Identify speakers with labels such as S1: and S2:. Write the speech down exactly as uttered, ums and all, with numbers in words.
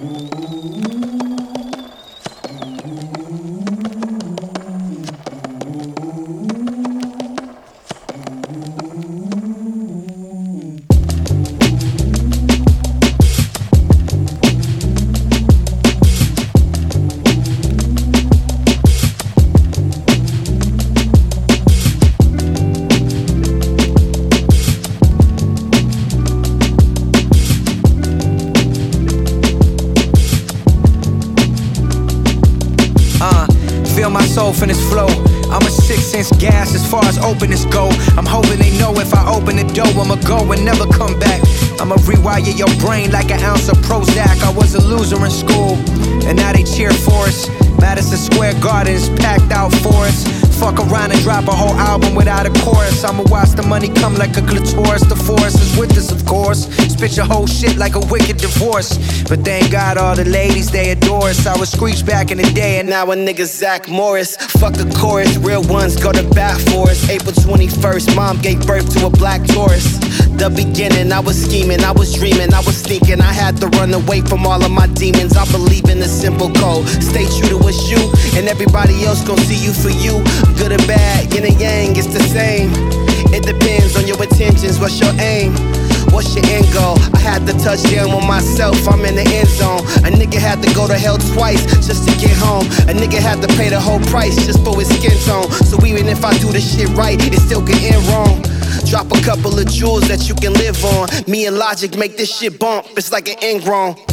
S1: Feel my soul from this flow. I'm a six-inch gas as far as openness go. I'm hoping they know if I open the door, I'ma go and never come back. I'ma rewire your brain like an ounce of Prozac. I was a loser in school, and now they cheer for us. Madison Square Garden is packed out for us. Fuck around and drop a whole album without a chorus. I'ma watch the money come like a clitoris. The force is with us, of course. Spit your whole shit like a wicked divorce. But thank God all the ladies, they adore us. I was Screech back in the day, and now a nigga Zach Morris. Fuck a chorus, real ones go to bat for us. April twenty-first, mom gave birth to a black Taurus. The beginning, I was scheming, I was dreaming, I was sneaking. I had to run away from all of my demons. I believe in a simple code. Stay true to what's you, and everybody else gon' see you for you. Good or bad, yin and yang, it's the same. It depends on your intentions, what's your aim? What's your end goal? I had to touch down with myself, I'm in the end zone. A nigga had to go to hell twice just to get home. A nigga had to pay the whole price just for his skin tone. So even if I do the shit right, it still can end wrong. Drop a couple of jewels that you can live on. Me and Logic make this shit bump, it's like an ingrown.